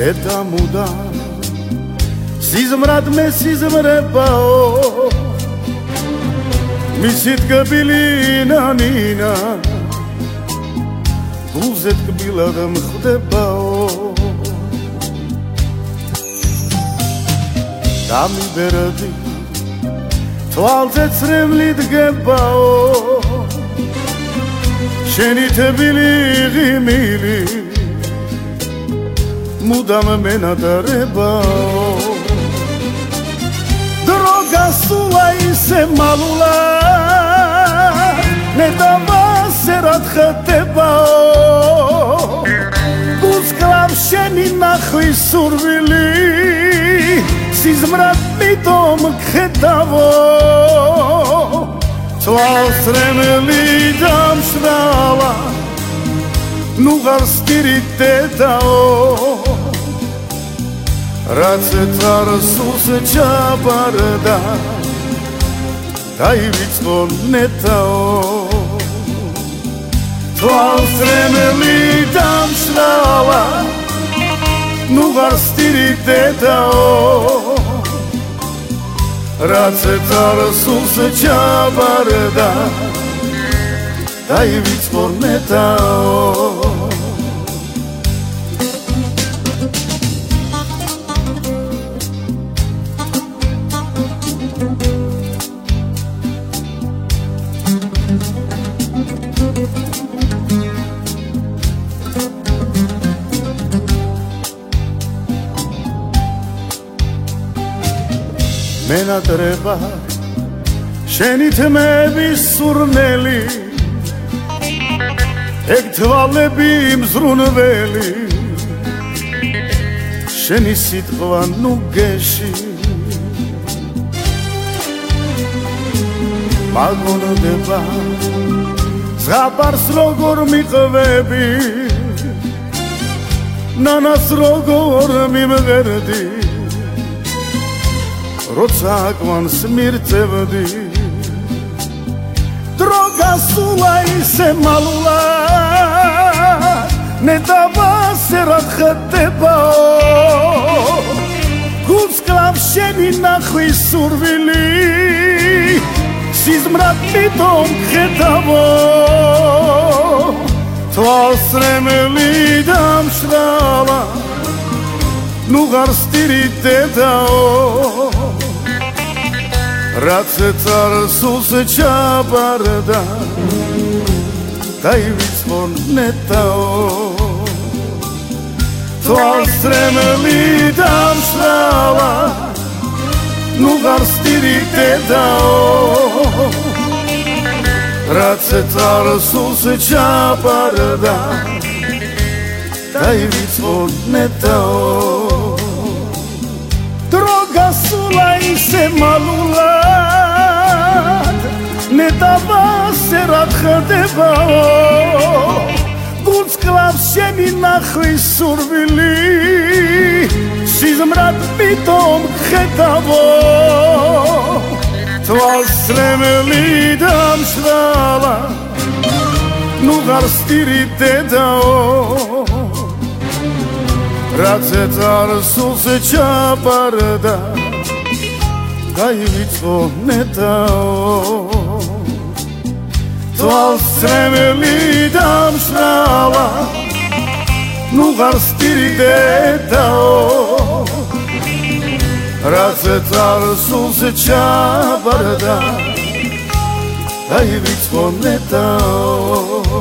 ეტა მუდამ სიზმრად მე სიზმრებაო მისი თკბილი ნანინა გულზე თკბილად მხვდებაო დამიბერდი თვალზე ცრემლი დგებაო შენი თბილი ღიმილი მუდამ მენადარებაო დრო გასულა ისე მალულა ნეტავაზე რად ხდებაო გულს კლავს შენი ნახვის სურვილი სიზმრად მითომ გხედავო თვალს რემლი დამშრალა ნუ ღარსტირი დედაო რაც წარსულს ჩაბარდა დაივიწყო ნეტაო თვალს რემლი დამშრალა ნუ ღარსტირი დედაო რაც წარსულს ჩაბარდა დაივიწყო ნეტაო მენატრება შენი თმების სურნელი ეგ თვალები მზრუნველი შენი სიტყვა ნუ გეში მაგონდება ზღაპარს როგორ მიყვები ნანას როგორ მიმღერდი როცა კვანს მირწევდი დრო გასულა ისე მალულა ნეტავაზე რად ხდებაო გულს კლავს შენი ნახვის სურვილი სიზმრად მითომ გხედავო თვალს რემლი დამშრალა ნუ ღარსტირი დედაო რაც წარსულს ჩაბარდა დაივიწყო ნეტაო თვალს რემლი დამშრალა ნუ ღარსტირი დედაო რაც წარსულს ჩაბარდა დაივიწყო ნეტაო დრო გასულა ისე მალულად ნეტავაზე რად ხდებაო გულს კლავს შენი ნახვის სურვილი სიზმრად მითომ გხედავო თვალს რემლი დამშრალა ნუ ღარსტირი დედაო რაც წარსულს ჩაბარდა დაივიწყო ნეტაო თვალს რემლი დამშრალა ნუ ღარსტირი დედაო რაც წარსულს ჩაბარდა დაივიწყო ნეტაო